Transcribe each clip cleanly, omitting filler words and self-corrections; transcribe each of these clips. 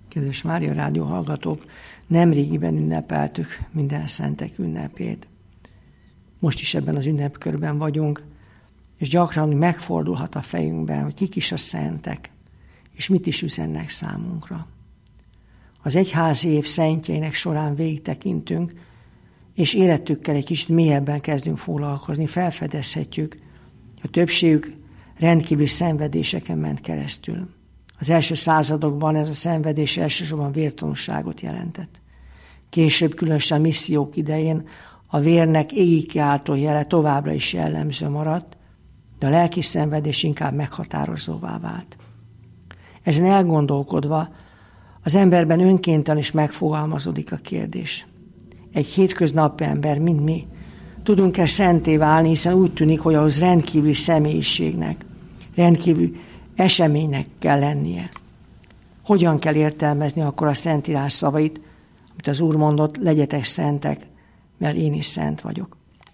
Kedves Mária Rádió hallgatók, nemrégiben ünnepeltük minden szentek ünnepét. Most is ebben az ünnepkörben vagyunk, és gyakran megfordulhat a fejünkben, hogy kik is a szentek, és mit is üzennek számunkra. Az egyházi év szentjeinek során végigtekintünk, és életükkel egy kicsit mélyebben kezdünk foglalkozni, felfedezhetjük, a többségük rendkívül szenvedéseken ment keresztül. Az első századokban ez a szenvedés elsősorban vértanúságot jelentett. Később, különösen missziók idején a vérnek égigkiáltó jele továbbra is jellemző maradt, de a lelki szenvedés inkább meghatározóvá vált. Ezen elgondolkodva az emberben önkénten is megfogalmazódik a kérdés. Egy hétköznapi ember, mint mi, tudunk-e szenté válni, hiszen úgy tűnik, hogy ahhoz rendkívüli személyiségnek, rendkívüli eseménynek kell lennie. Hogyan kell értelmezni akkor a Szentírás szavait, amit az Úr mondott, legyetek szentek, mert én is szent vagyok.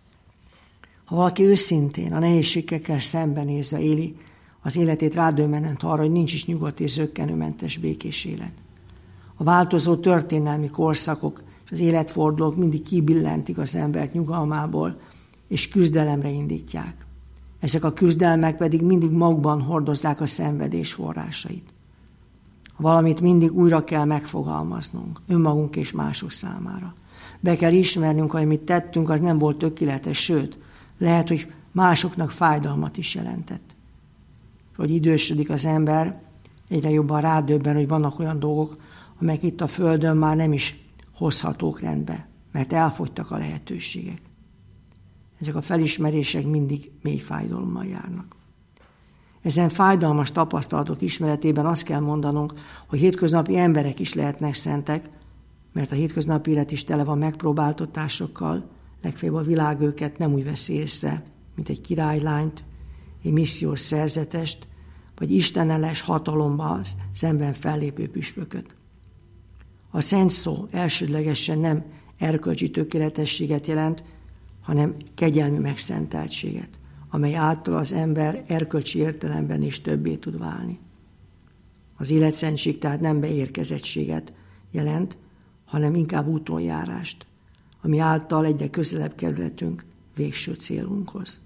Ha valaki őszintén a nehézségekkel szembenézve éli az életét, rádöbbenhet arra, hogy nincs is nyugodt és zökkenőmentes békés élet. A változó történelmi korszakok és az életfordulók mindig kibillentik az embert nyugalmából, és küzdelemre indítják. Ezek a küzdelmek pedig mindig magukban hordozzák a szenvedés forrásait. Valamit mindig újra kell megfogalmaznunk, önmagunk és mások számára. Be kell ismernünk, hogy amit tettünk, az nem volt tökéletes, sőt, lehet, hogy másoknak fájdalmat is jelentett. Hogy idősödik az ember, egyre jobban rádöbben, hogy vannak olyan dolgok, amelyek itt a Földön már nem is hozhatók rendbe, mert elfogytak a lehetőségek. Ezek a felismerések mindig mély fájdalommal járnak. Ezen fájdalmas tapasztalatok ismeretében azt kell mondanunk, hogy hétköznapi emberek is lehetnek szentek, mert a hétköznapi élet is tele van megpróbáltatásokkal, legfeljebb a világ őket nem úgy veszi észre, mint egy királylányt, egy missziós szerzetest, vagy istenellenes hatalomban szemben fellépő püspököt. A szent szó elsődlegesen nem erkölcsi tökéletességet jelent, hanem kegyelmi megszenteltséget, amely által az ember erkölcsi értelemben is többé tud válni. Az életszentség tehát nem beérkezettséget jelent, hanem inkább útonjárást, ami által egyre közelebb kerülhetünk végső célunkhoz.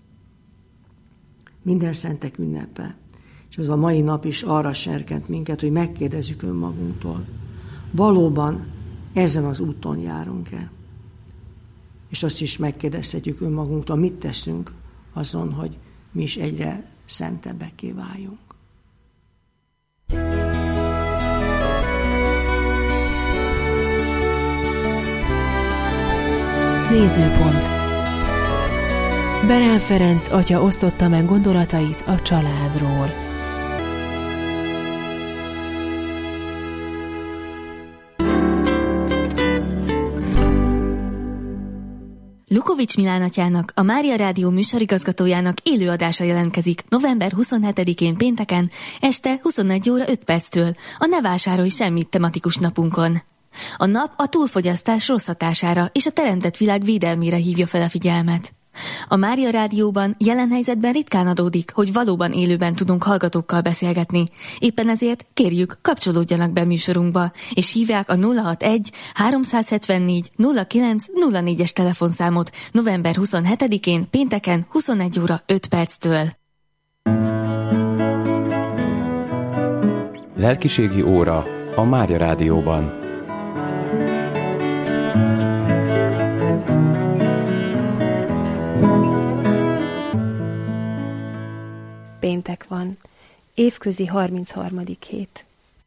Minden szentek ünnepe, és az a mai nap is arra serkent minket, hogy megkérdezzük önmagunktól, valóban ezen az úton járunk-e? És azt is megkérdezhetjük önmagunktól, mit teszünk azon, hogy mi is egyre szentebbeké váljunk. Nézőpont. Berán Ferenc atya osztotta meg gondolatait a családról. Lukovics Milán atyának, a Mária Rádió műsorigazgatójának élőadása jelentkezik november 27-én pénteken este 21 óra 5 perctől a Ne vásárolj semmit tematikus napunkon. A nap a túlfogyasztás rossz hatására és a teremtett világ védelmére hívja fel a figyelmet. A Mária Rádióban jelen helyzetben ritkán adódik, hogy valóban élőben tudunk hallgatókkal beszélgetni. Éppen ezért kérjük, kapcsolódjanak be műsorunkba, és hívják a 061 374 09 04-es telefonszámot november 27-én pénteken 21 óra 5 perctől. Lelkiségi óra a Mária Rádióban. Péntek van, évközi 33. hét.